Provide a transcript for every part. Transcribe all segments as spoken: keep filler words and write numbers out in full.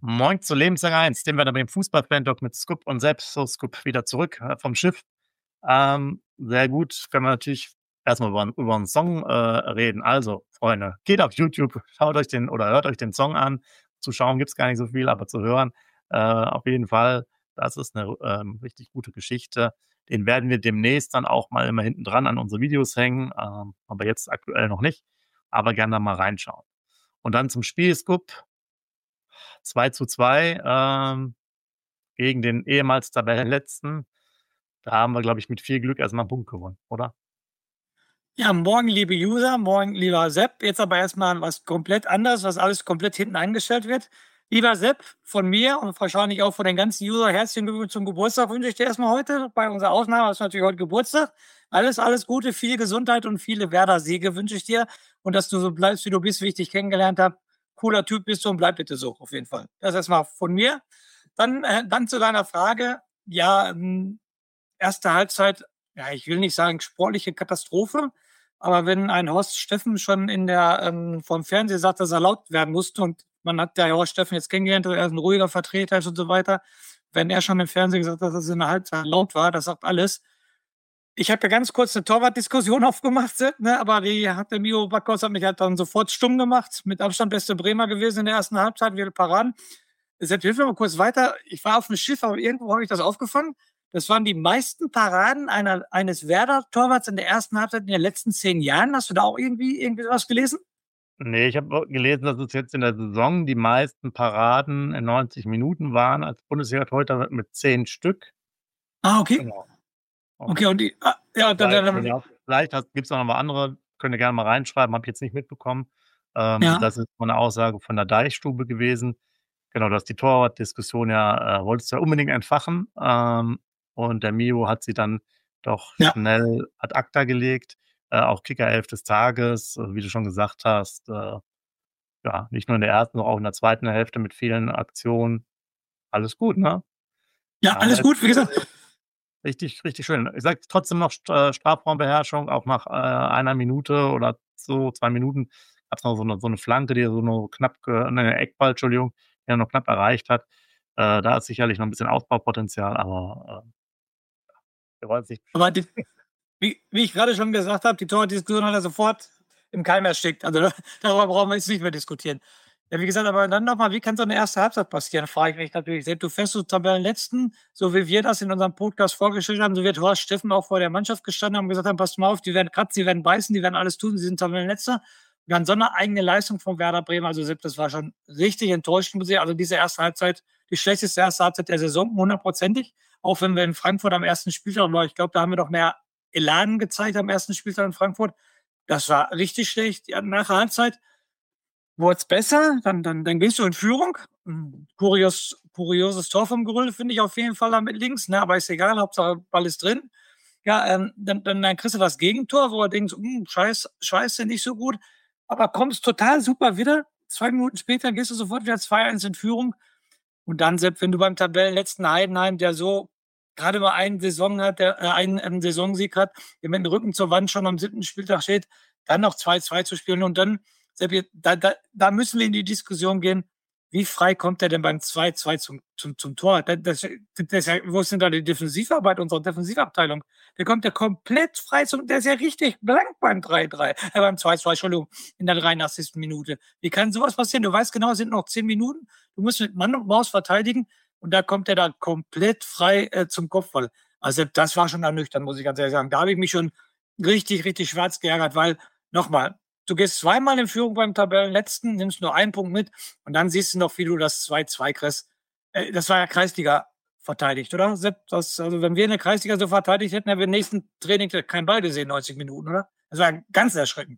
Moin zu Lebenslang eins, dem wir dann beim Fußball-Fan-Talk mit Scoop und selbst so Scoop wieder zurück äh, vom Schiff. Ähm, sehr gut, können wir natürlich erstmal über, über einen Song äh, reden. Also, Freunde, geht auf YouTube, schaut euch den oder hört euch den Song an. Zu schauen gibt's gar nicht so viel, aber zu hören äh, auf jeden Fall, das ist eine ähm, richtig gute Geschichte. Den werden wir demnächst dann auch mal immer hinten dran an unsere Videos hängen, ähm, aber jetzt aktuell noch nicht. Aber gerne da mal reinschauen. Und dann zum Spiel, Scoop. zwei zu zwei ähm, gegen den ehemals Tabellenletzten. Da haben wir, glaube ich, mit viel Glück erst mal 'n Punkt gewonnen, oder? Ja, morgen, liebe User, morgen, lieber Sepp. Jetzt aber erstmal was komplett anderes, was alles komplett hinten angestellt wird. Lieber Sepp, von mir und wahrscheinlich auch von den ganzen User, herzlichen Glückwunsch zum Geburtstag wünsche ich dir erstmal heute. Bei unserer Aufnahme hast du natürlich heute Geburtstag. Alles, alles Gute, viel Gesundheit und viele Werder-Siege wünsche ich dir. Und dass du so bleibst, wie du bist, wie ich dich kennengelernt habe. Cooler Typ bist du und bleib bitte so, auf jeden Fall. Das erstmal von mir. Dann, äh, dann zu deiner Frage. Ja, ähm, erste Halbzeit, ja, ich will nicht sagen sportliche Katastrophe, aber wenn ein Horst Steffen schon in der ähm, vom Fernseher sagt, dass er laut werden musste und man hat ja Horst Steffen jetzt kennengelernt, er ist ein ruhiger Vertreter und so weiter. Wenn er schon im Fernsehen gesagt hat, dass es in der Halbzeit laut war, das sagt alles. Ich habe ja ganz kurz eine Torwartdiskussion aufgemacht, ne, aber die hat der Mio Backhaus hat mich halt dann sofort stumm gemacht. Mit Abstand beste Bremer gewesen in der ersten Halbzeit, viele Paraden. Deshalb hilf mir mal kurz weiter. Ich war auf dem Schiff, aber irgendwo habe ich das aufgefangen. Das waren die meisten Paraden einer, eines Werder-Torwarts in der ersten Halbzeit in den letzten zehn Jahren. Hast du da auch irgendwie, irgendwie was gelesen? Ne, ich habe gelesen, dass es jetzt in der Saison die meisten Paraden in neunzig Minuten waren als Bundesliga-Torhüter mit zehn Stück. Ah, okay. Genau. Okay, Okay. und die, ah, ja, dann, Vielleicht dann, dann ja, vielleicht gibt's auch noch mal andere, könnt ihr gerne mal reinschreiben, habe ich jetzt nicht mitbekommen. Ähm, ja, das ist so 'ne Aussage von der Deichstube gewesen. Genau, du hast die Torwartdiskussion ja äh, wolltest du ja unbedingt entfachen, ähm, und der Mio hat sie dann doch ja. schnell ad acta gelegt. Äh, auch Kickerelf des Tages, äh, wie du schon gesagt hast, äh, ja, nicht nur in der ersten, sondern auch in der zweiten Hälfte mit vielen Aktionen. Alles gut, ne? Ja, Ja, da alles ist gut. Wie gesagt, richtig, richtig schön. Ich sage trotzdem noch St äh, Strafraumbeherrschung, auch nach, äh, einer Minute oder so, zwei Minuten gab's noch so 'ne so 'ne Flanke, die er so nur knapp ge ne, Eckball, Entschuldigung, den er noch knapp erreicht hat. Äh, da ist sicherlich noch 'n bisschen Ausbaupotenzial, aber, äh, wir wollen's nicht aber die, wie, wie ich gerade schon gesagt habe, die Torwartdiskussion hat er sofort im Keim erstickt. Also darüber brauchen wir jetzt nicht mehr diskutieren. Ja, wie gesagt, aber dann nochmal, wie kann so eine erste Halbzeit passieren, frage ich mich natürlich. Sepp, du fährst zu Tabellenletzten, so wie wir das in unserem Podcast vorgestellt haben, so wird Horst Steffen auch vor der Mannschaft gestanden haben und gesagt haben, passt mal auf, die werden kratzen, die werden beißen, die werden alles tun, sie sind Tabellenletzter. Und dann so eine eigene Leistung von Werder Bremen, also Sepp, das war schon richtig enttäuschend gesehen. Also diese erste Halbzeit, die schlechteste erste Halbzeit der Saison, hundertprozentig. Auch wenn wir in Frankfurt am ersten Spieltag waren, ich glaube, da haben wir doch mehr Elan gezeigt am ersten Spieltag in Frankfurt. Das war richtig schlecht. Ja, nach der Halbzeit wurde es besser, dann, dann, dann gehst du in Führung. Hm, Kurios, kurioses Tor vom Gerüll finde ich auf jeden Fall da mit links, ne? Aber ist egal, Hauptsache Ball ist drin. Ja, ähm, dann, dann, dann kriegst du das Gegentor, wo du denkst, hm, scheiß, scheiße, nicht so gut. Aber kommst total super wieder. Zwei Minuten später gehst du sofort wieder zwei eins in Führung. Und dann, Sepp, wenn du beim Tabellenletzten Heidenheim, der so gerade mal einen Saison hat, der äh, einen ähm, Saisonsieg hat, der mit dem Rücken zur Wand schon am siebten Spieltag steht, dann noch zwei zwei zu spielen und dann, Sepp, da, da, da müssen wir in die Diskussion gehen, wie frei kommt er denn beim zwei zwei zum, zum, zum Tor? Das, das, das, wo ist denn da die Defensivarbeit unserer Defensivabteilung? Der kommt ja komplett frei zum, der ist ja richtig blank beim drei drei, äh, beim zwei zwei, Entschuldigung, in der dreiundachtzigsten Minute. Wie kann sowas passieren? Du weißt genau, es sind noch zehn Minuten, du musst mit Mann und Maus verteidigen und da kommt er dann komplett frei äh, zum Kopfball. Also das war schon ernüchternd, muss ich ganz ehrlich sagen. Da habe ich mich schon richtig, richtig schwarz geärgert, weil nochmal, du gehst zweimal in Führung beim Tabellenletzten, nimmst nur einen Punkt mit und dann siehst du noch, wie du das zwei zwei kriegst. Äh, das war ja Kreisliga verteidigt, oder? Sepp, das, also wenn wir in der Kreisliga so verteidigt hätten, hätten wir im nächsten Training keinen Ball gesehen, neunzig Minuten, oder? Das war ganz erschreckend.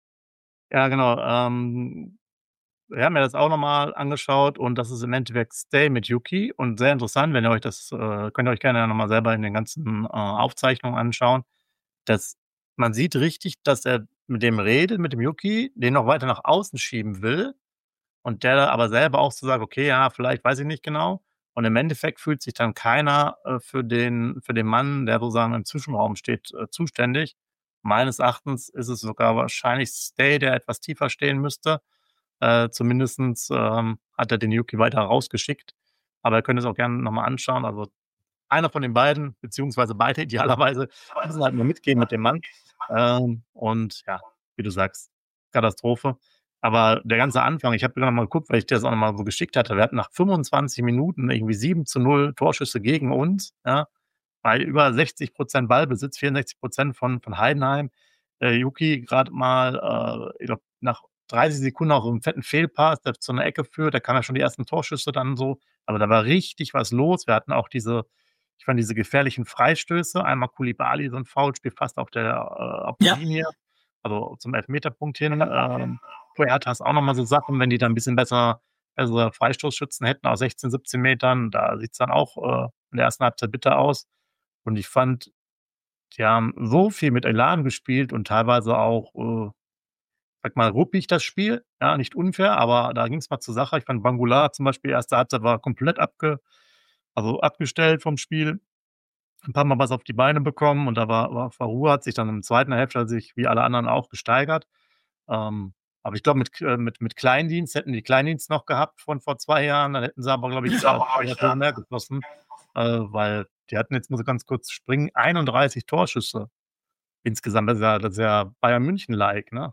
ja, genau, ähm, wir haben mir das auch noch mal angeschaut und das ist im Endeffekt Stay mit Yuki und sehr interessant, wenn ihr euch das äh, könnt ihr euch gerne noch mal selber in den ganzen, äh, Aufzeichnungen anschauen. Das Man sieht richtig, dass er mit dem redet, mit dem Yuki, den noch weiter nach außen schieben will und der aber selber auch so sagt: „Okay, ja, vielleicht, weiß ich nicht genau.“ Und im Endeffekt fühlt sich dann keiner, äh, für den für den Mann, der sozusagen im Zwischenraum steht, äh, zuständig. Meines Erachtens ist es sogar wahrscheinlich Stay, der etwas tiefer stehen müsste. Äh, zumindestens, ähm, hat er den Yuki weiter rausgeschickt. Aber ihr könnt es auch gerne noch mal anschauen. Also, einer von den beiden, beziehungsweise beide idealerweise, müssen halt nur mitgehen mit dem Mann. Ähm, und ja, wie du sagst, Katastrophe. Aber der ganze Anfang, ich habe noch mal geguckt, weil ich dir das auch noch mal so geschickt hatte. Wir hatten nach fünfundzwanzig Minuten irgendwie sieben zu null Torschüsse gegen uns, ja, bei über sechzig Prozent Ballbesitz, vierundsechzig Prozent von von Heidenheim. Äh, Yuki grad mal, äh, ich glaube, nach dreißig Sekunden auch so 'n fetten Fehlpass, der zu 'ner Ecke führt. Da kamen ja schon die ersten Torschüsse dann so. Aber da war richtig was los. Wir hatten auch diese ich fand diese gefährlichen Freistöße. Einmal Koulibaly, so 'n Foulspiel fast auf der äh, auf der Ja. Linie, also zum Elfmeterpunkt hin. Ähm, Puertas auch noch mal so Sachen, wenn die da 'n bisschen besser bessere Freistoßschützen hätten aus sechzehn, siebzehn Metern, da sieht's dann auch, äh, in der ersten Halbzeit bitter aus. Und ich fand, die haben so viel mit Elan gespielt und teilweise auch, äh, sage mal, ruppig das Spiel, ja, nicht unfair, aber da ging's mal zur Sache. Ich fand Bangoula zum Beispiel, erste Halbzeit war komplett abge also abgestellt vom Spiel. 'N paarmal was auf die Beine bekommen und da war war Farou hat sich dann in der zweiten Hälfte hat sich wie alle anderen auch gesteigert. Ähm, aber ich glaube, mit K mit mit Kleindienst hätten die Kleindienst noch gehabt von vor zwei Jahren, dann hätten sie aber, glaube ich, auch Tore mehr geschossen, äh, weil die hatten jetzt muss ich ganz kurz springen, einunddreißig Torschüsse insgesamt. Das ist ja das ist ja Bayern München-like, ne?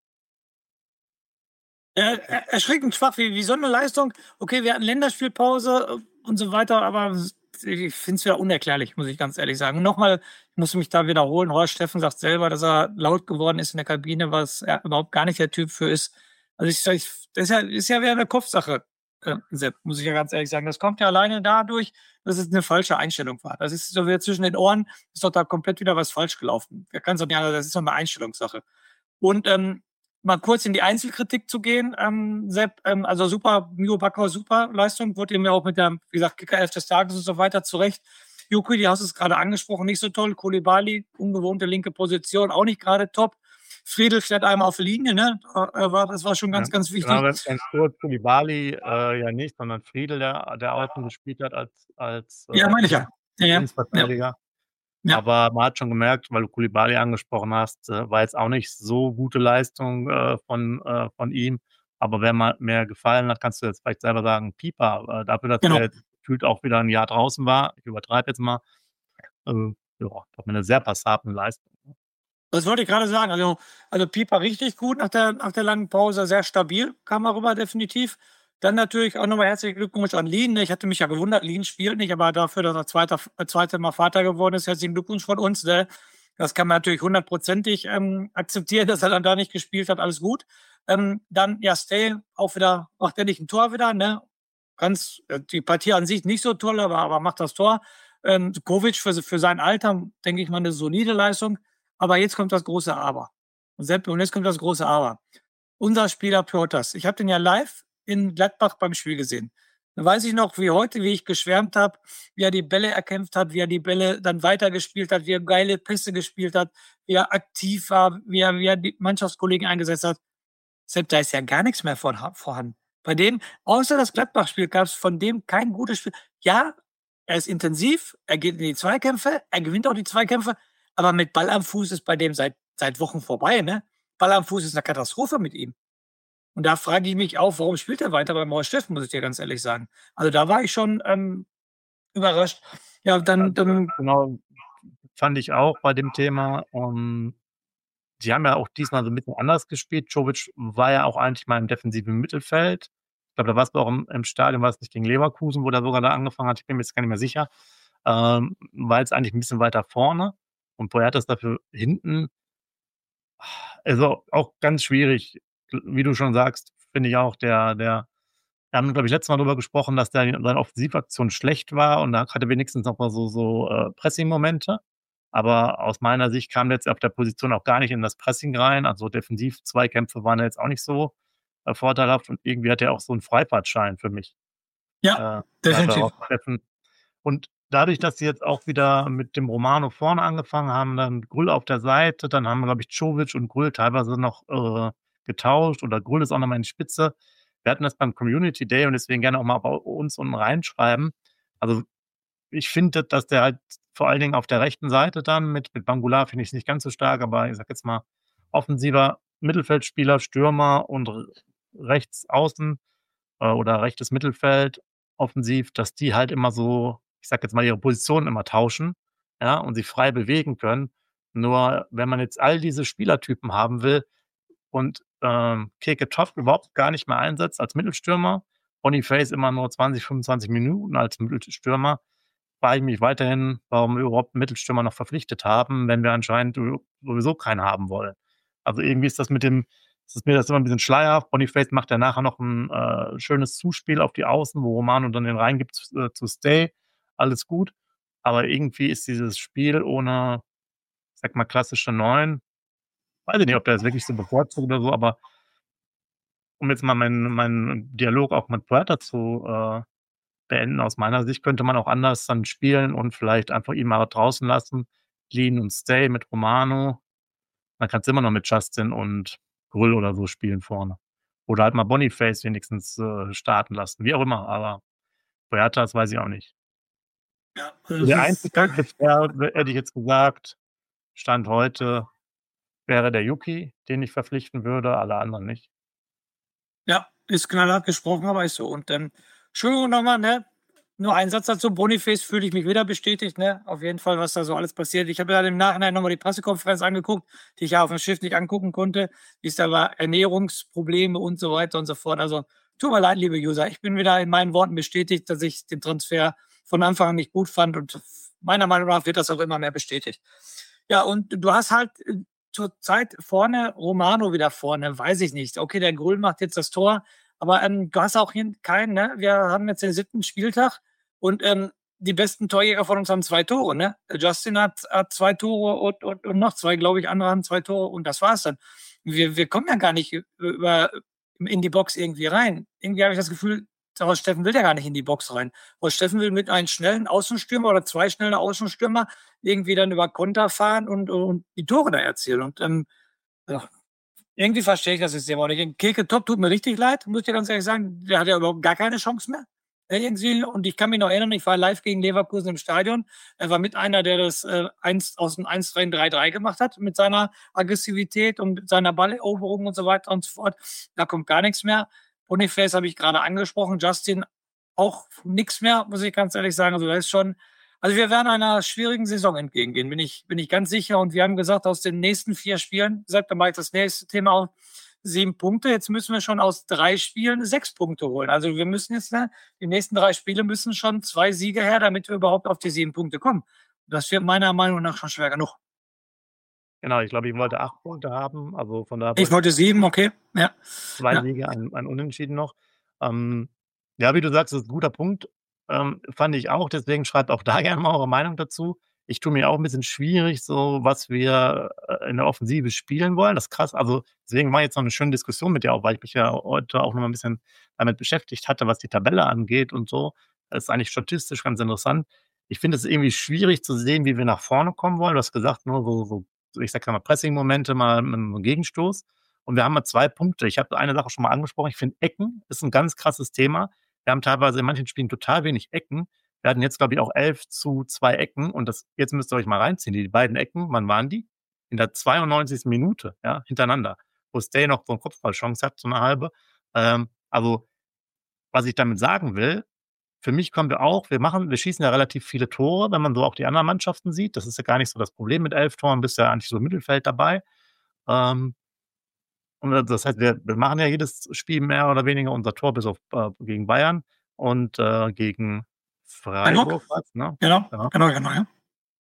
Äh, er erschreckend schwach. Wie wie so 'ne Leistung okay, wir hatten Länderspielpause, äh, und so weiter, aber s ich finde es ja unerklärlich, muss ich ganz ehrlich sagen. Und noch mal, ich muss mich da wiederholen, Horst Steffen sagt selber, dass er laut geworden ist in der Kabine, was er überhaupt gar nicht der Typ für ist. Also, ich sage ich das ist ja ist ja wieder 'ne Kopfsache, äh, Sepp, muss ich ja ganz ehrlich sagen. Das kommt ja alleine dadurch, dass es 'ne falsche Einstellung war. Das ist so wieder zwischen den Ohren ist doch da komplett wieder was falsch gelaufen. Da kann's doch nicht anders das ist doch 'ne Einstellungssache. Und, ähm, mal kurz in die Einzelkritik zu gehen, ähm, Sepp, ähm, also super, Miro Backhaus, super Leistung, wurde ihm ja auch mit der, wie gesagt, Kicker-Elf des Tages und so weiter zurecht. Yuki, du hast es grade angesprochen, nicht so toll. Koulibaly, ungewohnte linke Position, auch nicht grade top. Friedl stand einmal auf Linie, ne? Äh, war das war schon Ja, ganz, ganz wichtig. genau, ganz ganz kurz, Koulibaly, äh, ja nicht, sondern Friedl, der der außen gespielt hat als als, Ja, äh, meine ich Links ja. Ja, ja. Ja. Linksverteidiger. Ja. Aber man hat schon gemerkt, weil du Koulibaly angesprochen hast, äh, war jetzt auch nicht so gute Leistung, äh, von äh, von ihm. Aber wer mal mehr gefallen hat, kannst du jetzt vielleicht selber sagen, Pieper, äh, dafür, dass Genau. der jetzt gefühlt auch wieder 'n Jahr draußen war. Ich übertreibe jetzt mal. Äh, ja, doch mit 'ner sehr passablen Leistung, ne? Das wollte ich grade sagen. Also also Pieper richtig gut nach der nach der langen Pause, sehr stabil, kam er rüber definitiv. Dann natürlich auch noch mal herzlichen Glückwunsch an Lien, ne? Ich hatte mich ja gewundert, Lien spielt nicht, aber dafür, dass er zweiter F zweite Mal Vater geworden ist, herzlichen Glückwunsch von uns, ne? Das kann man natürlich hundertprozentig, ähm, akzeptieren, dass er dann da nicht gespielt hat, alles gut. Ähm, dann, ja, Stay, auch wieder macht endlich 'n Tor wieder, ne? Ganz äh, die Partie an sich nicht so toll, aber aber macht das Tor. Ähm, Kovic für s für sein Alter, denke ich mal, 'ne solide Leistung. Aber jetzt kommt das große Aber. Und Sepp, und jetzt kommt das große Aber. Unser Spieler Puertas, ich habe den ja live in Gladbach beim Spiel gesehen. Da weiß ich noch wie heute, wie ich geschwärmt habe, wie er die Bälle erkämpft hat, wie er die Bälle dann weitergespielt hat, wie er geile Pässe gespielt hat, wie er aktiv war, wie er wie er die Mannschaftskollegen eingesetzt hat. Sepp, da ist ja gar nix mehr von ha vorhanden. Bei dem außer das Gladbach-Spiel gab's von dem kein gutes Spiel. Ja, er ist intensiv, er geht in die Zweikämpfe, er gewinnt auch die Zweikämpfe, aber mit Ball am Fuß ist bei dem seit seit Wochen vorbei, ne? Ball am Fuß ist 'ne Katastrophe mit ihm. Und da frage ich mich auch, warum spielt er weiter beim Horst Steffen, muss ich dir ganz ehrlich sagen. Also, da war ich schon, ähm, überrascht. Ja, dann Also, dann genau, fand ich auch bei dem Thema. Ähm, die haben ja auch diesmal so 'n bisschen anders gespielt. Čović war ja auch eigentlich mal im defensiven Mittelfeld. Ich glaube, da warst du auch im im Stadion, war es nicht gegen Leverkusen, wo der sogar da angefangen hat? Ich bin mir jetzt gar nicht mehr sicher. Ähm, war jetzt eigentlich 'n bisschen weiter vorne und Puertas dafür hinten. Also, auch ganz schwierig. Wie du schon sagst, finde ich auch, der der wir haben, glaube ich, letztes Mal drüber gesprochen, dass der seine Offensivaktion schlecht war und da hatte wenigstens noch mal so so, äh, Pressing-Momente. Aber aus meiner Sicht kam der jetzt auf der Position auch gar nicht in das Pressing rein. Also, Defensiv-Zweikämpfe waren da jetzt auch nicht so, äh, vorteilhaft und irgendwie hat er auch so 'n Freifahrtschein für mich. Ja, Äh, hatte definitiv. auch Steffen. Und dadurch, dass sie jetzt auch wieder mit dem Romano vorne angefangen haben, dann Grüll auf der Seite, dann haben, glaube ich, Čović und Grüll teilweise noch, äh, getauscht oder Grüll ist auch noch mal in die Spitze. Wir hatten das beim Community Day und deswegen gerne auch mal bei uns unten reinschreiben. Also, ich finde, dass der halt vor allen Dingen auf der rechten Seite dann mit mit Bangoula finde ich's nicht ganz so stark, aber ich sage jetzt mal, offensiver Mittelfeldspieler, Stürmer und r rechts außen äh, oder rechtes Mittelfeld offensiv, dass die halt immer so, ich sage jetzt mal, ihre Position immer tauschen, ja, und sich frei bewegen können. Nur wenn man jetzt all diese Spielertypen haben will und, ähm, Keke Toft überhaupt gar nicht mehr einsetzt als Mittelstürmer, Boniface immer nur zwanzig, fünfundzwanzig Minuten als Mittelstürmer, frage ich mich weiterhin, warum wir überhaupt 'n Mittelstürmer noch verpflichtet haben, wenn wir anscheinend sowieso keinen haben wollen. Also, irgendwie ist das mit dem es ist mir das immer 'n bisschen schleierhaft. Boniface macht ja nachher noch 'n, äh, schönes Zuspiel auf die Außen, wo Romano dann den reingibt z äh, zu Stay. Alles gut. Aber irgendwie ist dieses Spiel ohne, ich sage mal, klassische neun, weiß ich nicht, ob der das wirklich so bevorzugt oder so, aber um jetzt mal meinen meinen Dialog auch mit Puerta zu, äh, beenden, aus meiner Sicht könnte man auch anders dann spielen und vielleicht einfach ihn mal draußen lassen, Clean und Stay mit Romano. Dann kannst du immer noch mit Justin und Grüll oder so spielen vorne. Oder halt mal Boniface wenigstens, äh, starten lassen, wie auch immer, aber Puerta, das weiß ich auch nicht. Ja, So das der ist einzige Transfer, hätte ich jetzt gesagt, Stand heute, wäre der Yuki, den ich verpflichten würde, alle anderen nicht. Ja, ist knallhart gesprochen, aber ist so. Und, ähm, Entschuldigung noch mal, ne? Nur ein Satz dazu. Boniface fühle ich mich wieder bestätigt, ne? Auf jeden Fall, was da so alles passiert. Ich habe ja im Nachhinein noch mal die Pressekonferenz angeguckt, die ich ja auf'm Schiff nicht angucken konnte. Wie es da war, Ernährungsprobleme und so weiter und so fort. Also, tut mir leid, liebe User. Ich bin wieder in meinen Worten bestätigt, dass ich den Transfer von Anfang an nicht gut fand und meiner Meinung nach wird das auch immer mehr bestätigt. Ja, und du hast halt, äh, zurzeit vorne Romano wieder vorne, weiß ich nicht. Okay, der Grüll macht jetzt das Tor, aber, ähm, du hast auch hin keinen, ne? Wir haben jetzt den siebten Spieltag und, ähm, die besten Torjäger von uns haben zwei Tore, ne? Justin hat hat zwei Tore und und und noch zwei, glaube ich, andere haben zwei Tore und das war's dann. Wir wir kommen ja gar nicht ü über in die Box irgendwie rein. Irgendwie habe ich das Gefühl, Horst Steffen will ja gar nicht in die Box rein. Horst Steffen will mit einem schnellen Außenstürmer oder zwei schnelle Außenstürmer irgendwie dann über Konter fahren und und die Tore da erzielen. Und, ähm, ja, irgendwie verstehe ich das System auch nicht. Keke Top tut mir richtig leid, muss ich dir ganz ehrlich sagen. Der hat ja überhaupt gar keine Chance mehr. Irgendwie und ich kann mich noch erinnern, ich war live gegen Leverkusen im Stadion. Er war mit einer, der das, äh, eins aus dem eins drei 'n drei drei gemacht hat mit seiner Aggressivität und mit seiner Balleroberung und so weiter und so fort. Da kommt gar nix mehr. Boniface habe ich grade angesprochen, Justin auch nix mehr, muss ich ganz ehrlich sagen. Also, da ist schon also, wir werden einer schwierigen Saison entgegengehen, bin ich bin ich ganz sicher. Und wir haben gesagt, aus den nächsten vier Spielen, sagt dann mache ich das nächste Thema auf, sieben Punkte. Jetzt müssen wir schon aus drei Spielen sechs Punkte holen. Also, wir müssen jetzt, ne die nächsten drei Spiele müssen schon zwei Siege her, damit wir überhaupt auf die sieben Punkte kommen. Das wird meiner Meinung nach schon schwer genug. Genau, ich glaube, ich wollte acht Punkte haben, also von daher Ich bräuchten wollte sieben, okay. Ja. zwei Ja. Siege, ein ein Unentschieden noch. Ähm, ja, wie du sagst, das ist 'n guter Punkt. Ähm, fand ich auch, deswegen schreibt auch da gerne mal eure Meinung dazu. Ich tue mir auch 'n bisschen schwierig, so was wir, äh, in der Offensive spielen wollen. Das ist krass. Also, deswegen war jetzt noch 'ne schöne Diskussion mit dir auch, weil ich mich ja heute auch noch mal 'n bisschen damit beschäftigt hatte, was die Tabelle angeht und so. Das ist eigentlich statistisch ganz interessant. Ich finde es irgendwie schwierig zu sehen, wie wir nach vorne kommen wollen. Du hast gesagt, nur so so, ich sage mal, Pressing-Momente mal mit 'nem Gegenstoß. Und wir haben mal zwei Punkte. Ich habe eine Sache schon mal angesprochen. Ich finde, Ecken ist 'n ganz krasses Thema. Wir haben teilweise in manchen Spielen total wenig Ecken. Wir hatten jetzt, glaube ich, auch elf zu zwei Ecken und das jetzt müsst ihr euch mal reinziehen. Die beiden Ecken, wann waren die? In der zweiundneunzigsten Minute, ja, hintereinander, wo Stay noch so 'n Kopfballchance hat, so 'ne halbe. Ähm, also, was ich damit sagen will, für mich kommen wir auch wir machen wir schießen ja relativ viele Tore, wenn man so auch die anderen Mannschaften sieht. Das ist ja gar nicht so das Problem mit elf Toren, bist ja eigentlich so im Mittelfeld dabei. Ähm und, äh, das heißt, wir wir machen ja jedes Spiel mehr oder weniger unser Tor bis auf, äh gegen Bayern und, äh, gegen Freiburg? Freiburg war's, ne? Genau. Ja. Genau, genau, ja.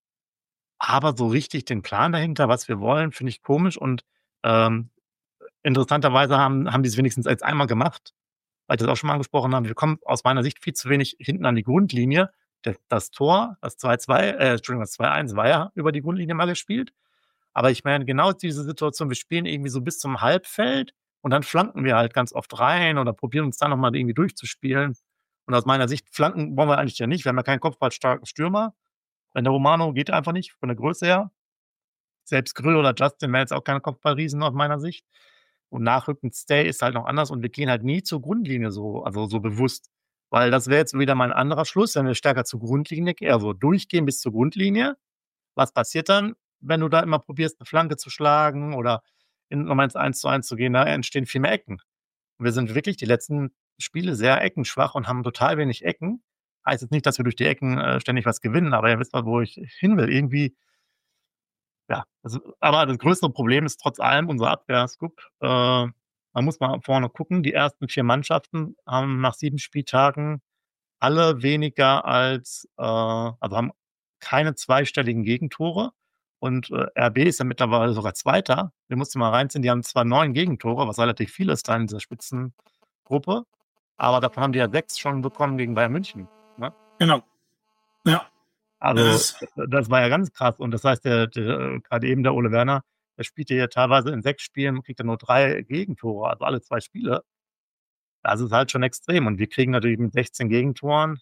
Aber so richtig den Plan dahinter, was wir wollen, finde ich komisch und, ähm, interessanterweise haben haben die's wenigstens jetzt einmal gemacht, weil ich das auch schon mal angesprochen habe. Wir kommen aus meiner Sicht viel zu wenig hinten an die Grundlinie. D das Tor, das zwei zwei äh, Entschuldigung, das zwei eins war ja über die Grundlinie mal gespielt. Aber ich meine, genau diese Situation, wir spielen irgendwie so bis zum Halbfeld und dann flanken wir halt ganz oft rein oder probieren uns da noch mal irgendwie durchzuspielen. Und aus meiner Sicht Flanken wollen wir eigentlich ja nicht. Wir haben ja keinen kopfballstarken Stürmer. Wenn der Romano geht einfach nicht von der Größe her. Selbst Grüll oder Justin wären jetzt auch keine Kopfballriesen aus meiner Sicht. Und nachrückend Stay ist halt noch anders und wir gehen halt nie zur Grundlinie so also, so bewusst. Weil das wäre jetzt wieder mein anderer Schluss, wenn wir stärker zur Grundlinie gehen also, durchgehen bis zur Grundlinie. Was passiert dann, wenn du da immer probierst, 'ne Flanke zu schlagen oder in noch mal ins eins zu eins zu gehen? Da entstehen viel mehr Ecken. wir sind wirklich die letzten Spiele sehr eckenschwach und haben total wenig Ecken. Heißt jetzt nicht, dass wir durch die Ecken äh, ständig was gewinnen, aber ihr wisst mal, wo ich hin will. Irgendwie, ja, also, aber das größere Problem ist trotz allem unsere Abwehr, Scoop. Äh, man muss mal vorne gucken. Die ersten vier Mannschaften haben nach sieben Spieltagen alle weniger als, äh, also haben keine zweistelligen Gegentore. Und äh, R B ist ja mittlerweile sogar Zweiter. Wir mussten mal reinziehen, die haben zwar neun Gegentore, was relativ viel ist da in dieser Spitzengruppe, aber davon haben die ja sechs schon bekommen gegen Bayern München. Ne? Genau. Ja. Also Das, das war ja ganz krass. Und das heißt, der, der, gerade eben der Ole Werner, der spielt ja teilweise in sechs Spielen, kriegt er nur drei Gegentore, also alle zwei Spiele. Das ist halt schon extrem. Und wir kriegen natürlich mit sechzehn Gegentoren.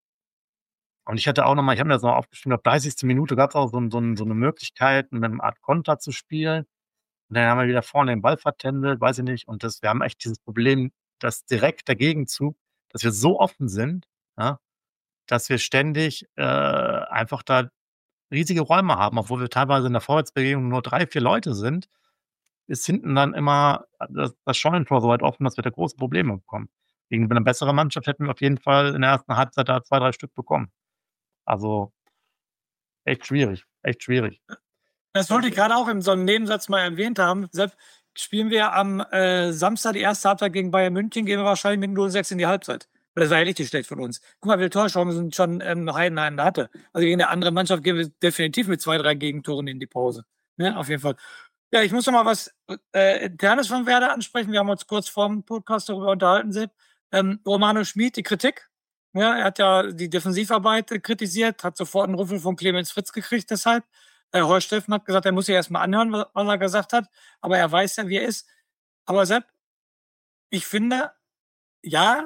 Und ich hatte auch noch mal, ich habe mir das noch aufgeschrieben, ab dreißigsten Minute gab es auch so, ein- so, ein- so eine Möglichkeit, mit einer Art Konter zu spielen. Und dann haben wir wieder vorne den Ball vertändelt, weiß ich nicht. Und das, wir haben echt dieses Problem, dass direkt der Gegenzug, dass wir so offen sind, ja, dass wir ständig äh, einfach da riesige Räume haben, obwohl wir teilweise in der Vorwärtsbewegung nur drei, vier Leute sind, ist hinten dann immer das, das Scheunentor so weit offen, dass wir da große Probleme bekommen. Gegen eine bessere Mannschaft hätten wir auf jeden Fall in der ersten Halbzeit da zwei, drei Stück bekommen. Also echt schwierig, echt schwierig. das wollte ich gerade auch in so einem Nebensatz mal erwähnt haben. Selbst spielen wir am äh, Samstag die erste Halbzeit gegen Bayern München, gehen wir wahrscheinlich mit null sechs in die Halbzeit. Das war ja richtig schlecht von uns. Guck mal, wie viele Torchancen schon ähm, Heidenheim da hatte. Also gegen eine andere Mannschaft gehen wir definitiv mit zwei, drei Gegentoren in die Pause. Ja, auf jeden Fall. Ja, ich muss noch mal was äh, Internes von Werder ansprechen. Wir haben uns kurz vor dem Podcast darüber unterhalten, Sepp. Ähm, Romano Schmid, die Kritik. Ja, er hat ja die Defensivarbeit äh, kritisiert, hat sofort einen Rüffel von Clemens Fritz gekriegt deshalb. Äh, Horst Steffen hat gesagt, er muss sich erst mal anhören, was, was er gesagt hat. Aber er weiß ja, wie er ist. Aber Sepp, ich finde, ja,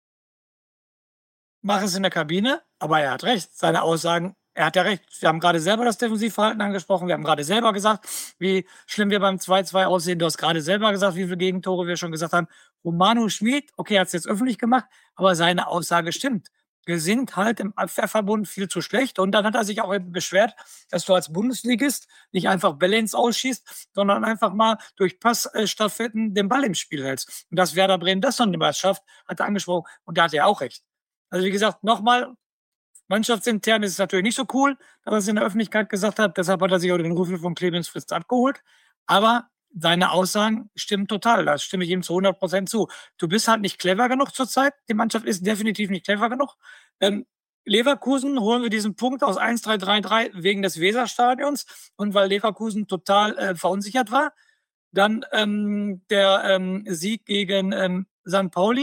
mach es in der Kabine, aber er hat recht. Seine Aussagen, er hat ja recht. Wir haben gerade selber das Defensivverhalten angesprochen. Wir haben gerade selber gesagt, wie schlimm wir beim zwei zwei aussehen. Du hast gerade selber gesagt, wie viele Gegentore wir schon gesagt haben. Romano Schmid, okay, er hat es jetzt öffentlich gemacht, aber seine Aussage stimmt. Wir sind halt im Abwehrverbund viel zu schlecht. Und dann hat er sich auch beschwert, dass du als Bundesligist nicht einfach Bälle ins Ausschießt, sondern einfach mal durch Passstaffetten den Ball im Spiel hältst. Und dass Werder Bremen das noch nicht mal schafft, hat er angesprochen. Und da hat er auch recht. Also wie gesagt, nochmal, mannschaftsintern ist es natürlich nicht so cool, dass er es in der Öffentlichkeit gesagt hat. Deshalb hat er sich auch den Rüffel von Clemens Fritz abgeholt. Aber seine Aussagen stimmen total. Da stimme ich ihm zu hundert Prozent zu. Du bist halt nicht clever genug zurzeit. Die Mannschaft ist definitiv nicht clever genug. Ähm, Leverkusen holen wir diesen Punkt aus eins drei drei drei wegen des Weserstadions und weil Leverkusen total äh, verunsichert war. Dann ähm, der ähm, Sieg gegen ähm, Sankt Pauli.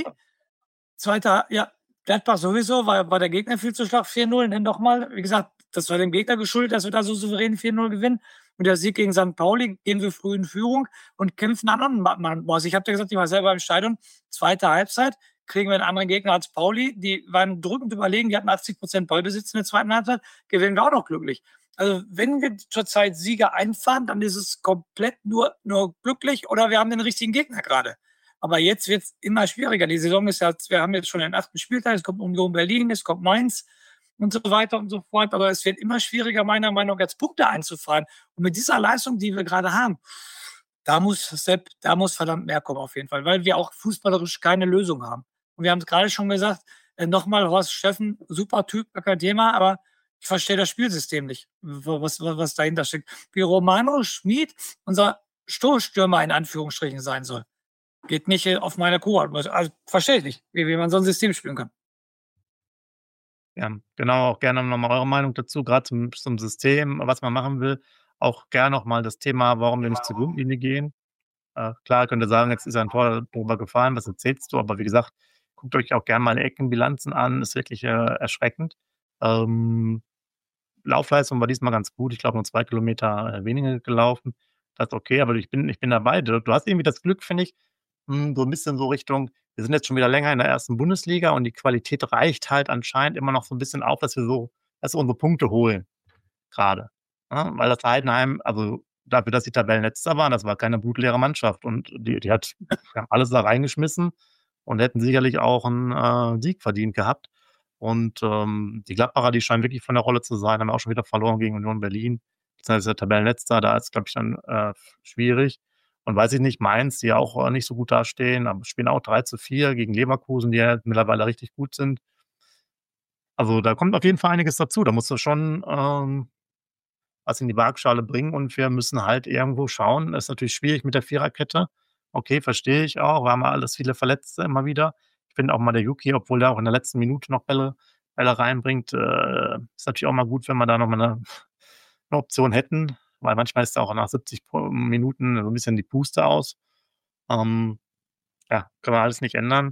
Zweiter, ja, Gladbach sowieso, war, war der Gegner viel zu schwach, vier null, nenn doch mal. Wie gesagt, das war dem Gegner geschuldet, dass wir da so souverän vier null gewinnen. Und der Sieg gegen Sankt Pauli, gehen wir früh in Führung und kämpfen an anderen Mann. Also ich habe dir gesagt, ich war selber im Stadion, zweite Halbzeit, kriegen wir einen anderen Gegner als Pauli. Die waren drückend überlegen, die hatten achtzig Prozent Ballbesitz in der zweiten Halbzeit, gewinnen wir auch noch glücklich. Also wenn wir zurzeit Sieger einfahren, dann ist es komplett nur, nur glücklich oder wir haben den richtigen Gegner gerade. Aber jetzt wird es immer schwieriger. Die Saison ist ja, wir haben jetzt schon den achten Spieltag, es kommt Union Berlin, es kommt Mainz und so weiter und so fort. Aber es wird immer schwieriger, meiner Meinung nach, jetzt Punkte einzufahren. Und mit dieser Leistung, die wir gerade haben, da muss Sepp, da muss verdammt mehr kommen auf jeden Fall, weil wir auch fußballerisch keine Lösung haben. Und wir haben es gerade schon gesagt, äh, nochmal Horst Steffen, super Typ, gar kein Thema, aber ich verstehe das Spielsystem nicht, was, was, was dahinter steckt. Wie Romano Schmid unser Stoßstürmer in Anführungsstrichen sein soll. Geht nicht auf meine Kuh. Also verstehe ich nicht, wie, wie man so ein System spielen kann. Ja, genau, auch gerne nochmal eure Meinung dazu, gerade zum, zum System, was man machen will. Auch gerne nochmal das Thema, warum wir nicht zur Grundlinie gehen. Äh, klar, könnt ihr sagen, jetzt ist ein Tor drüber gefallen, was erzählst du? Aber wie gesagt, guckt euch auch gerne mal Eckenbilanzen an, ist wirklich äh, erschreckend. Ähm, Laufleistung war diesmal ganz gut. Ich glaube, nur zwei Kilometer äh, weniger gelaufen. Das ist okay, aber ich bin, ich bin dabei. Du, du hast irgendwie das Glück, finde ich, mh, so ein bisschen so Richtung, wir sind jetzt schon wieder länger in der ersten Bundesliga und die Qualität reicht halt anscheinend immer noch so ein bisschen auf, dass wir so, dass wir unsere Punkte holen gerade. Ja, weil das Heidenheim, also dafür, dass die Tabellenletzter waren, das war keine blutleere Mannschaft und die, die hat die haben alles da reingeschmissen und hätten sicherlich auch einen äh, Sieg verdient gehabt. Und ähm, die Gladbacher, die scheinen wirklich von der Rolle zu sein, haben auch schon wieder verloren gegen Union Berlin. Das heißt, der Tabellenletzter, da ist, glaube ich, dann äh, schwierig. Und weiß ich nicht, Mainz, die ja auch äh, nicht so gut dastehen, aber spielen auch drei zu vier gegen Leverkusen, die ja mittlerweile richtig gut sind. Also, da kommt auf jeden Fall einiges dazu. Da musst du schon, ähm, was in die Waagschale bringen und wir müssen halt irgendwo schauen. Ist natürlich schwierig mit der Viererkette. Okay, verstehe ich auch. Wir haben ja alles viele Verletzte immer wieder. Ich finde auch mal der Yuki, obwohl der auch in der letzten Minute noch Bälle Bälle reinbringt, äh, ist natürlich auch mal gut, wenn wir da noch mal 'ne 'ne Option hätten, weil manchmal ist da auch nach siebzig pro Minuten so 'n bisschen die Puste aus. Ähm, ja, können wir alles nicht ändern.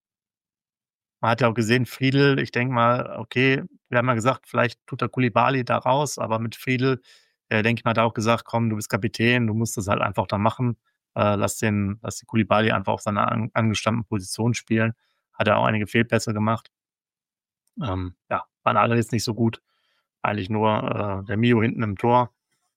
Man hat ja auch gesehen, Friedl, ich denke mal, okay, wir haben ja gesagt, vielleicht tut der Koulibaly da raus, aber mit Friedl, äh, denke ich mal, hat er auch gesagt: „Komm, du bist Kapitän, du musst das halt einfach da machen. Äh, lass den lass den Koulibaly einfach auf seiner an angestammten Position spielen.“ Hat er auch einige Fehlpässe gemacht. Ähm, ja, waren alle jetzt nicht so gut. Eigentlich nur, äh, der Mio hinten im Tor.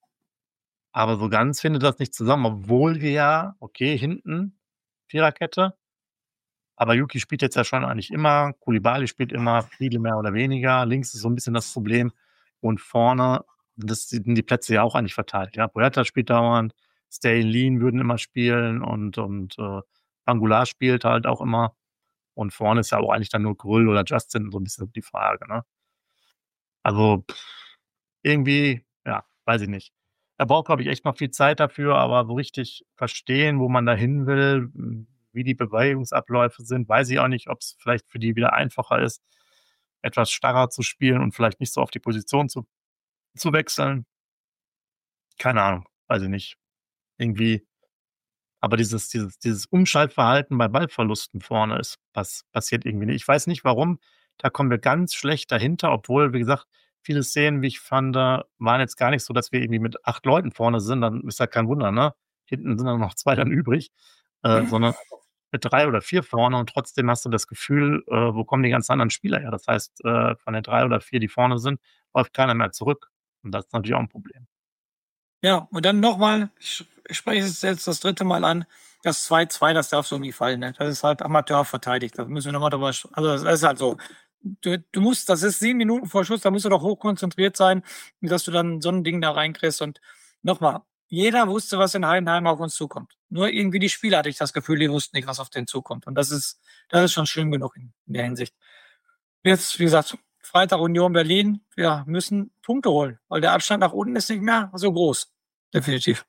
Aber so ganz findet das nicht zusammen, obwohl wir ja okay, hinten Viererkette, aber Yuki spielt jetzt ja schon eigentlich immer, Koulibaly spielt immer, Friedl mehr oder weniger. Links ist so 'n bisschen das Problem und vorne, das sind die Plätze ja auch eigentlich verteilt, ja. Boyata spielt dauernd, Stellin würden immer spielen und und, äh, Angular spielt halt auch immer. Und vorne ist ja auch eigentlich dann nur Grüll oder Justin so 'n bisschen die Frage, ne? Also, irgendwie, ja, weiß ich nicht. Er braucht, glaube ich, echt noch viel Zeit dafür, aber so richtig verstehen, wo man da hin will, hm, wie die Bewegungsabläufe sind, weiß ich auch nicht, ob's vielleicht für die wieder einfacher ist, etwas starrer zu spielen und vielleicht nicht so auf die Position zu zu wechseln. Keine Ahnung, weiß ich nicht. Irgendwie aber dieses dieses dieses Umschaltverhalten bei Ballverlusten vorne ist pass passiert irgendwie nicht. Ich weiß nicht warum, da kommen wir ganz schlecht dahinter, obwohl, wie gesagt, viele Szenen, wie ich fand, waren jetzt gar nicht so, dass wir irgendwie mit acht Leuten vorne sind, dann ist ja kein Wunder, ne? Hinten sind dann noch zwei dann übrig, äh, sondern mit drei oder vier vorne und trotzdem hast du das Gefühl, äh, wo kommen die ganzen anderen Spieler her? Das heißt, äh, von den drei oder vier, die vorne sind, läuft keiner mehr zurück und das ist natürlich auch 'n Problem. Ja, und dann noch mal, ich ich spreche es jetzt das dritte Mal an, das zwei zwei, das darf so nie fallen, ne? Das ist halt Amateur verteidigt. Da müssen wir noch mal drüber sch also, das ist halt so. Du du musst das ist sieben Minuten vor Schluss, da musst du doch hochkonzentriert sein, dass du dann so 'n Ding da reinkriegst. Und noch mal, jeder wusste, was in Heidenheim auf uns zukommt. Nur irgendwie die Spieler, hatte ich das Gefühl, die wussten nicht, was auf den zukommt. Und das ist das ist schon schlimm genug in in der Hinsicht. Jetzt, wie gesagt, Freitag Union Berlin. Wir müssen Punkte holen, weil der Abstand nach unten ist nicht mehr so groß. Definitiv.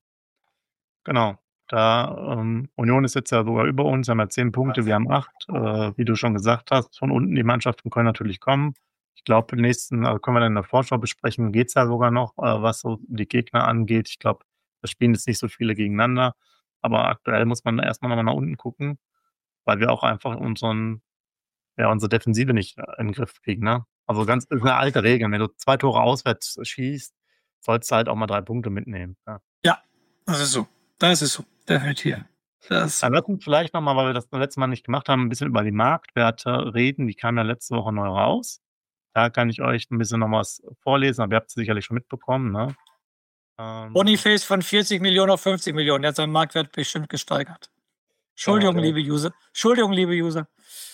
Genau. Da, ähm Union ist jetzt ja sogar über uns, haben ja zehn Punkte, wir haben acht. Äh, wie du schon gesagt hast, von unten die Mannschaften können natürlich kommen. Ich glaube, im nächsten äh, können wir dann in der Vorschau besprechen, geht's ja sogar noch, äh, was so die Gegner angeht. Ich glaube, da spielen jetzt nicht so viele gegeneinander, aber aktuell muss man erst mal noch mal nach unten gucken, weil wir auch einfach unseren ja, unsere Defensive nicht, äh, in 'n Griff kriegen, ne? Also, ganz ist 'ne alte Regel. Wenn du zwei Tore auswärts schießt, sollst du halt auch mal drei Punkte mitnehmen, ja. Ja, das ist so. Das ist so, definitiv. Das Dann lass uns vielleicht noch mal, weil wir das beim letzten Mal nicht gemacht haben, 'n bisschen über die Marktwerte reden. Die kamen ja letzte Woche neu raus. Da kann ich euch 'n bisschen noch was vorlesen, aber ihr habt's sicherlich schon mitbekommen, ne? Ähm Boniface von vierzig Millionen auf fünfzig Millionen. Der hat seinen Marktwert bestimmt gesteigert. Genau, Entschuldigung, der liebe User. Entschuldigung, liebe User.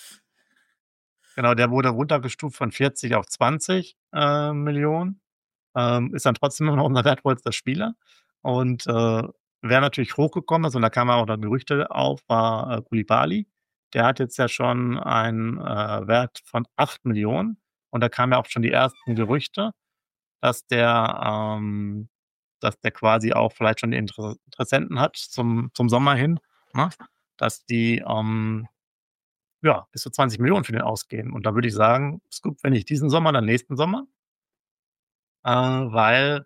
Genau, der wurde runtergestuft von vierzig auf zwanzig, äh, Millionen. Ähm, ist dann trotzdem immer noch unser wertvollster Spieler. Und, äh, wer natürlich hochgekommen ist, und da kamen auch dann Gerüchte auf, war, äh, Koulibaly. Der hat jetzt ja schon einen, äh, Wert von acht Millionen und da kamen ja auch schon die ersten Gerüchte, dass der ähm, dass der quasi auch vielleicht schon Inter Interessenten hat zum zum Sommer hin, ne? Dass die, ähm, ja, bis zu zwanzig Millionen für den ausgeben. Und da würde ich sagen, ist gut, wenn nicht diesen Sommer, dann nächsten Sommer. Äh, weil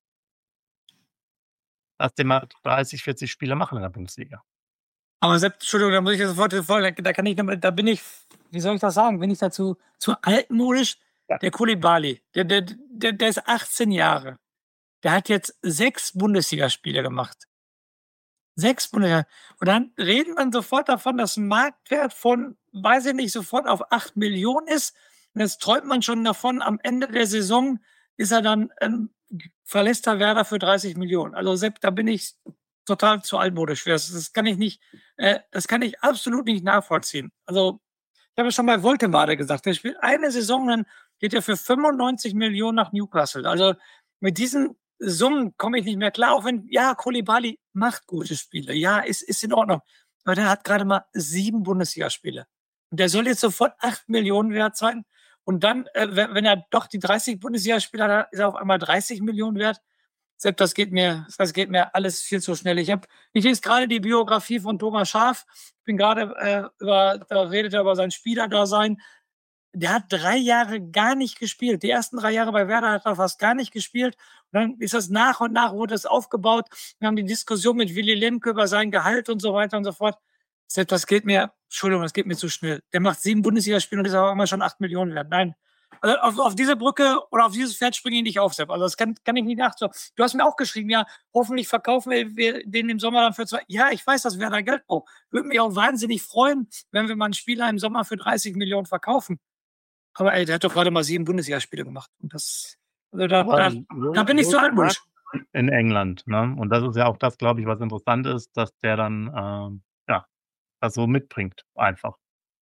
lass den mal dreißig, vierzig Spiele machen in der Bundesliga. Aber Sepp, Entschuldigung, da muss ich dir sofort voll da kann ich da bin ich wie soll ich das sagen? Bin ich da zu zu altmodisch? Ja. Der Koulibaly, der der der der ist achtzehn Jahre. Der hat jetzt sechs Bundesligaspiele gemacht. sechs Bundesliga und dann redet man sofort davon, dass 'n Marktwert von, weiß ich nicht, sofort auf acht Millionen ist. Und jetzt träumt man schon davon, am Ende der Saison ist er dann, ähm verlässt er Werder für dreißig Millionen. Also, Sepp, da bin ich total zu altmodisch für. Das das kann ich nicht äh, das kann ich absolut nicht nachvollziehen. Also, ich habe ja schon bei Woltemade gesagt, der spielt eine Saison, dann geht er für fünfundneunzig Millionen nach Newcastle. Also, mit diesen Summen komme ich nicht mehr klar, auch wenn ja, Koulibaly macht gute Spiele. Ja, ist ist in Ordnung. Aber der hat gerade mal sieben Bundesligaspiele. Und der soll jetzt sofort acht Millionen wert sein. Und dann, äh, wenn wenn er doch die dreißig Bundesligaspiele hat, ist er auf einmal dreißig Millionen wert. Sepp, das geht mir das geht mir alles viel zu schnell. Ich habe ich lese gerade die Biografie von Thomas Schaaf. Ich bin gerade äh, über da redet er über sein Spielerdasein. Der hat drei Jahre gar nicht gespielt. Die ersten drei Jahre bei Werder hat er fast gar nicht gespielt. Und dann ist das nach und nach wurde es aufgebaut. Wir haben die Diskussion mit Willy Lemke über sein Gehalt und so weiter und so fort. Sepp, das geht mir Entschuldigung, das geht mir zu schnell. Der macht sieben Bundesligaspiele und ist aber immer schon acht Millionen wert. Nein. Also auf, auf diese Brücke oder auf dieses Pferd springe ich nicht auf, Sepp. Also das kann, kann ich nicht nachzuholen. Du hast mir auch geschrieben, ja, hoffentlich verkaufen wir, wir den im Sommer dann für zwei. Ja, ich weiß, dass Werder Geld braucht. Würde mich auch wahnsinnig freuen, wenn wir mal einen Spieler im Sommer für dreißig Millionen verkaufen. Aber ey, der hat doch gerade mal sieben Bundesligaspiele gemacht. Und das, also da, Aber da, so, da bin ich so so ist altmodisch. das in England, ne? Und das ist ja auch das, glaube ich, was interessant ist, dass der dann, ähm, ja, das so mitbringt, einfach.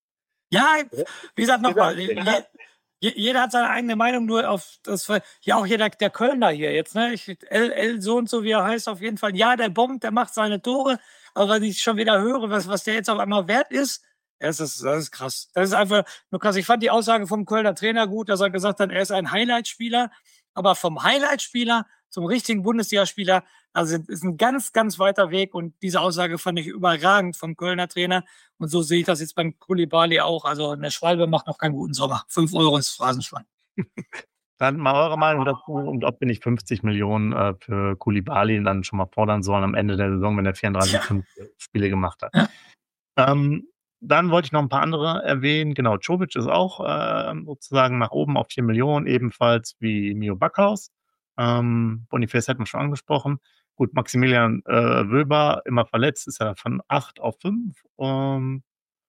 Ja, Ja. wie gesagt, Wie nochmal, gesagt, je, je, jeder hat seine eigene Meinung, nur auf das, ja auch jeder, der Kölner hier jetzt, ne? Ich, L, L so und so, wie er heißt, auf jeden Fall. Ja, der bombt, der macht seine Tore, aber wenn ich schon wieder höre, was, was der jetzt auf einmal wert ist, das ist, das ist krass. Das ist einfach nur krass. Ich fand die Aussage vom Kölner Trainer gut, dass er gesagt hat, er ist ein Highlight-Spieler, aber vom Highlight-Spieler zum richtigen Bundesligaspieler, also ist ein ganz, ganz weiter Weg und diese Aussage fand ich überragend vom Kölner Trainer und so sehe ich das jetzt beim Koulibaly auch. Also eine Schwalbe macht noch keinen guten Sommer. Fünf Euro ins Phrasenschwein. Dann mal eure Meinung dazu und ob wir nicht fünfzig Millionen äh, für Koulibaly dann schon mal fordern sollen am Ende der Saison, wenn er vierunddreißig Ja. fünf Spiele gemacht hat. Ja. Ähm, dann wollte ich noch ein paar andere erwähnen. Genau, Čović ist auch äh, sozusagen nach oben auf vier Millionen, ebenfalls wie Mio Backhaus. Ähm, Boniface hätten wir schon angesprochen. Gut, Maximilian äh, Wöber, immer verletzt, ist er von acht auf fünf. Ähm,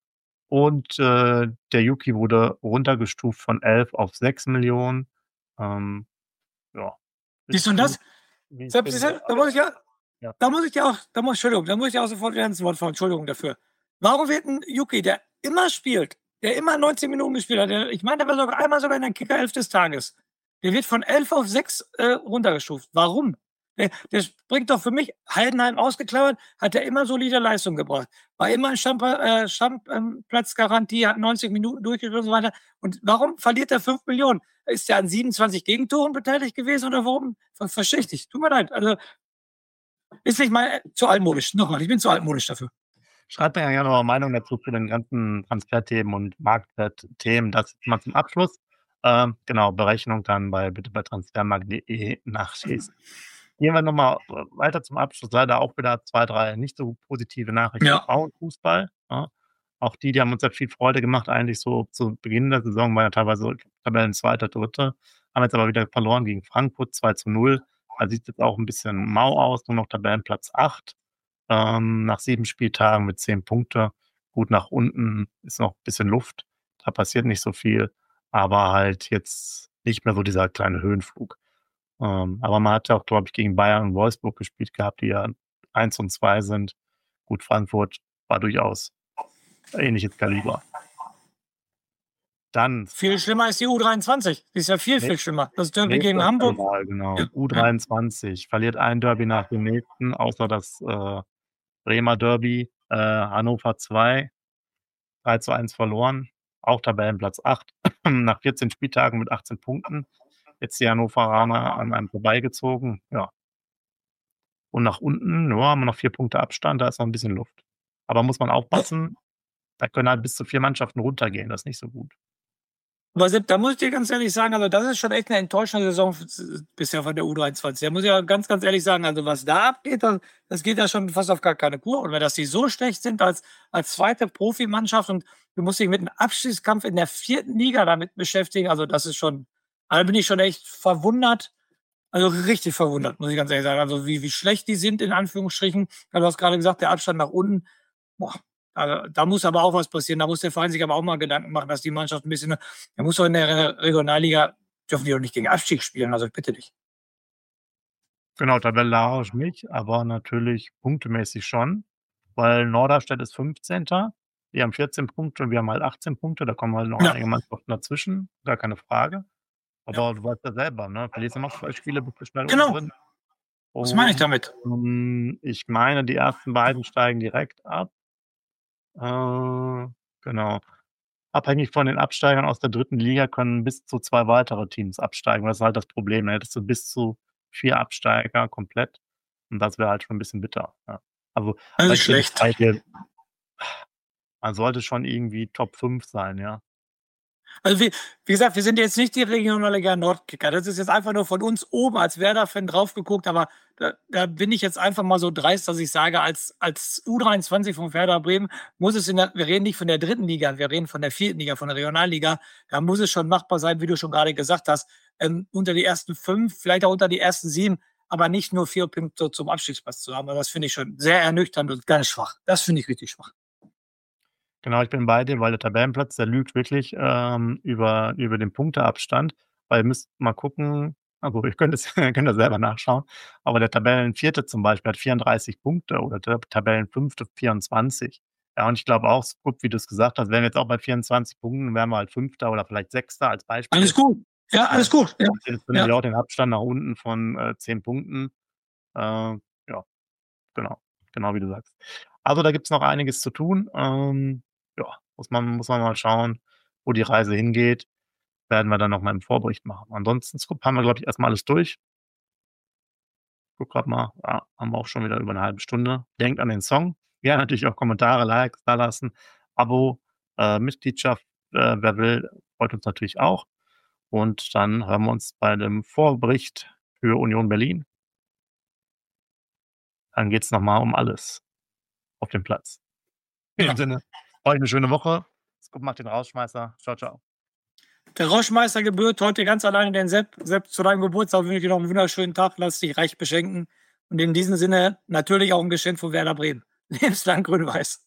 und äh, der Yuki wurde runtergestuft von elf auf sechs Millionen. Ähm, ja. Siehst du das? Wie Selbst, findet ihr da muss ich ja, Ja. da muss ich ja auch, da muss, Entschuldigung, da muss ich auch sofort wieder ins Wort fallen. Entschuldigung dafür. Warum wird ein Yuki, der immer spielt, der immer neunzehn Minuten gespielt hat, der, ich meine, der war sogar einmal sogar in der Kicker elf des Tages, der wird von elf auf sechs äh, runtergestuft. Warum? Der, der bringt doch für mich, Heidenheim ausgeklammert, hat er immer solide Leistung gebracht. War immer ein Stammpla äh, Stammplatzgarantie, hat neunzig Minuten durchgeführt und so weiter. Und warum verliert er fünf Millionen? Ist er an siebenundzwanzig Gegentoren beteiligt gewesen oder warum? Ver Verstehe ich nicht. Tut mir leid. Also, ist nicht mal zu altmodisch. Nochmal, ich bin zu altmodisch dafür. Schreibt mir ja gerne eure Meinung dazu zu den ganzen Transferthemen und Marktwertthemen. Das jetzt mal zum Abschluss. Ähm, genau, Berechnung dann bei bitte bei transfermarkt punkt de nachlesen. Gehen wir noch mal weiter zum Abschluss. Leider auch wieder zwei, drei nicht so positive Nachrichten im Ja. Frauenfußball, ja. Auch die, die haben uns ja viel Freude gemacht eigentlich so zu Beginn der Saison, waren ja teilweise Tabellenzweiter, Dritte, haben jetzt aber wieder verloren gegen Frankfurt zwei zu null. Da sieht's jetzt auch 'n bisschen mau aus, nur noch Tabellenplatz acht, ähm, nach sieben Spieltagen mit zehn Punkte. Gut, nach unten ist noch bisschen Luft, da passiert nicht so viel, aber halt jetzt nicht mehr so dieser kleine Höhenflug. Ähm, aber man hat ja auch, glaube ich, gegen Bayern und Wolfsburg gespielt gehabt, die ja eins und zwei sind. Gut, Frankfurt war durchaus ähnliches Kaliber. Dann Viel schlimmer ist die U dreiundzwanzig. Die ist ja viel, viel schlimmer. Das Derby gegen nächster Hamburg. Skandal, genau. Ja. U dreiundzwanzig verliert ein Derby nach dem nächsten, außer das äh, Bremer Derby, äh, Hannover zwei, drei zu eins verloren, auch Tabellenplatz acht, nach vierzehn Spieltagen mit achtzehn Punkten. Jetzt die Hannoveraner an einem vorbeigezogen, ja. Und nach unten, ja, haben wir noch vier Punkte Abstand, da ist noch 'n bisschen Luft. Aber muss man aufpassen, da können halt bis zu vier Mannschaften runtergehen, das ist nicht so gut. Aber Sepp, da muss ich dir ganz ehrlich sagen, also das ist schon echt 'ne enttäuschende Saison f bisher von der U dreiundzwanzig. Da muss ich ja ganz, ganz ehrlich sagen, also was da abgeht, das das geht ja schon fast auf gar keine Kur. Und wenn dass die so schlecht sind als als zweite Profimannschaft und du musst dich mit 'nem Abstiegskampf in der vierten Liga damit beschäftigen, also das ist schon da bin ich schon echt verwundert, also richtig verwundert, muss ich ganz ehrlich sagen. Also wie wie schlecht die sind in Anführungsstrichen. Ja, du hast grade gesagt, der Abstand nach unten, boah, also da muss aber auch was passieren. Da muss der Verein sich aber auch mal Gedanken machen, dass die Mannschaft 'n bisschen der muss doch in der Re Regionalliga dürfen die doch nicht gegen Abstieg spielen, also bitte dich. Genau, tabellarisch nicht, aber natürlich punktemäßig schon, weil Norderstedt ist fünfzehnter Die haben vierzehn Punkte und wir haben halt achtzehn Punkte. Da kommen halt noch Ja. einige Mannschaften dazwischen, gar keine Frage. Ja. Aber du weißt ja selber, ne, verlierst du noch zwei Spiele, bist du schnell unten Genau. drin. Was meine ich Und, damit? ähm, ich meine, die ersten beiden steigen direkt ab. Äh, genau. Abhängig von den Absteigern aus der dritten Liga können bis zu zwei weitere Teams absteigen. Das ist halt das Problem. Da hättest du bis zu vier Absteiger komplett und das wäre halt schon 'n bisschen bitter, ja. Also, Das aber ist ich bin schlecht. bei dir. Man sollte schon irgendwie Top fünf sein, ja. Also, wie wie gesagt, wir sind jetzt nicht die Regionalliga Nord-Kicker. Das ist jetzt einfach nur von uns oben als Werder-Fan drauf geguckt, aber da da bin ich jetzt einfach mal so dreist, dass ich sage, als als U dreiundzwanzig von Werder Bremen muss es in der wir reden nicht von der dritten Liga, wir reden von der vierten Liga, von der Regionalliga. Da muss es schon machbar sein, wie du schon gerade gesagt hast, ähm, unter die ersten fünf, vielleicht auch unter die ersten sieben, aber nicht nur vier Punkte zum Abstiegsplatz zu haben. Und das finde ich schon sehr ernüchternd und ganz schwach. Das finde ich richtig schwach. Genau, ich bin bei dir, weil der Tabellenplatz, der lügt wirklich, ähm, über über den Punkteabstand, weil ihr müsst mal gucken, also, ihr könnt es könnt das selber nachschauen, aber der Tabellenvierte zum Beispiel hat vierunddreißig Punkte oder der Tabellenfünfte vierundzwanzig. Ja, und ich glaube auch, so gut, wie du's gesagt hast, wären wir jetzt auch bei vierundzwanzig Punkten, wären wir halt Fünfter oder vielleicht Sechster als Alles Beispiel. gut. Ja, Äh, alles gut. Ja, jetzt ja. auch den Abstand nach unten von, äh, zehn Punkten. Äh, ja, genau. Genau wie du sagst. Also, da gibt's noch einiges zu tun. Ähm, ja, muss man muss man mal schauen, wo die Reise hingeht. Werden wir dann noch mal im Vorbericht machen. Ansonsten Scoop haben wir, glaube ich, erst mal alles durch. Gucke grad mal, ja, haben wir auch schon wieder über 'ne halbe Stunde. Denkt an den Song. Ja, natürlich auch Kommentare, Likes dalassen, Abo, äh, Mitgliedschaft, äh, wer will, freut uns natürlich auch. Und dann hören wir uns bei dem Vorbericht für Union Berlin. Dann geht's noch mal um alles auf dem Platz. In dem Ja. Sinne, euch 'ne schöne Woche. Scoop macht den Rausschmeißer. Tschau, tschau. Der Rauschmeister gebührt heute ganz alleine den Sepp. Sepp, zu deinem Geburtstag wünsche ich dir noch 'n wunderschönen Tag. Lass dich reich beschenken. Und in diesem Sinne natürlich auch 'n Geschenk von Werder Bremen. Lebenslang grün-weiß.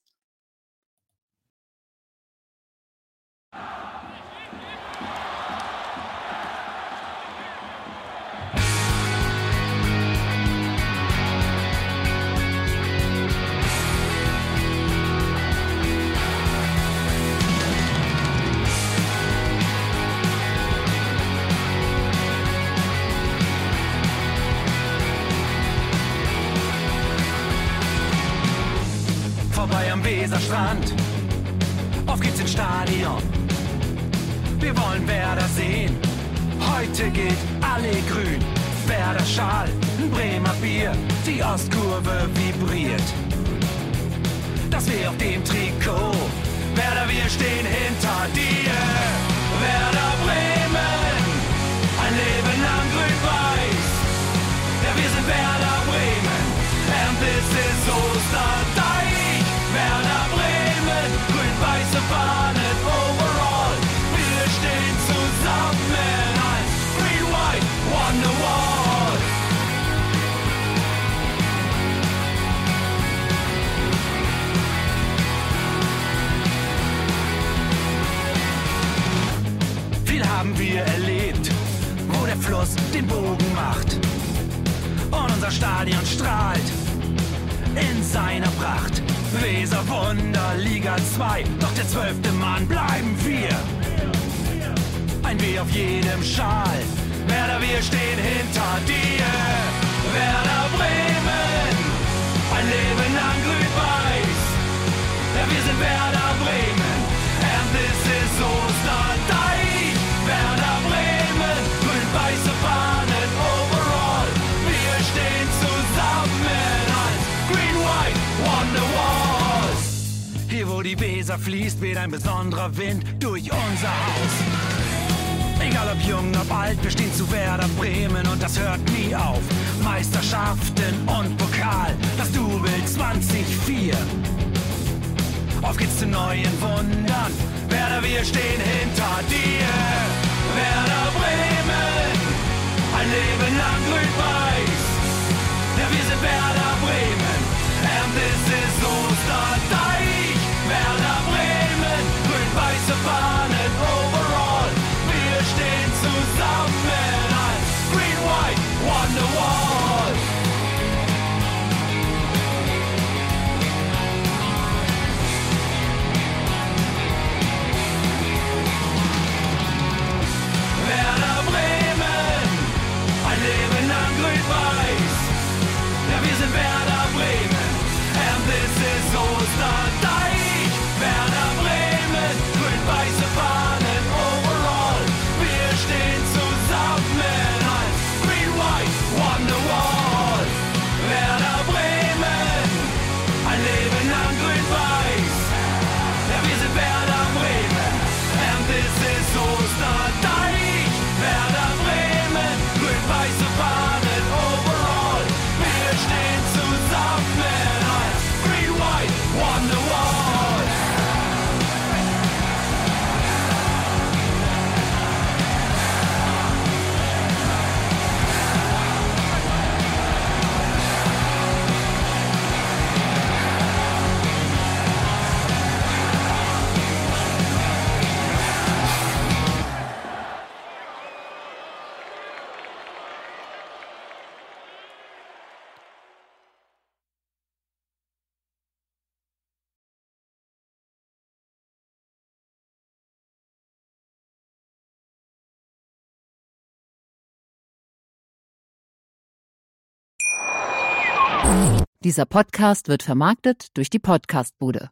Vorbei am Weserstrand, auf geht's ins Stadion. Wir wollen Werder sehen, heute gilt alle grün. Werder Schal, ein Bremer Bier, die Ostkurve vibriert. Das W auf dem Trikot, Werder, wir stehen hinter dir. Werder Bremen, ein Leben lang grün-weiß. Ja, wir sind Werder Bremen, and this is Osterdeich. Werder Bremen, grün-weiße Fahnen overall. Wir stehen zusammen als Green White Wonderwall. Viel haben wir erlebt, wo der Fluss den Bogen macht. Und unser Stadion strahlt in seiner Pracht. Weser Wunder, Liga zwei, doch der zwölfte Mann bleiben wir. Ein W auf jedem Schal, Werder, wir stehen hinter dir. Werder Bremen, ein Leben lang grün-weiß. Ja, wir sind Werder Bremen, and this is Osterdeich. Werder Bremen, grün-weiße Fahnen overall. Wir stehen zusammen als Green White Wonderwall. Hier wo die Weser fließt, weht ein besonderer Wind durch unser Haus. Egal ob jung, ob alt, wir stehen zu Werder Bremen und das hört nie auf. Meisterschaften und Pokal, das Double zwanzig vier. Auf geht's zu neuen Wundern, Werder, wir stehen hinter dir. Werder Bremen, ein Leben lang grün-weiß. Ja, wir sind Werder Bremen, and this is Osterdeich. Werder Bremen, grün-weiße Fahnen overall. Wir stehen zusammen als Green White Wonderwall. Dieser Podcast wird vermarktet durch die Podcastbude.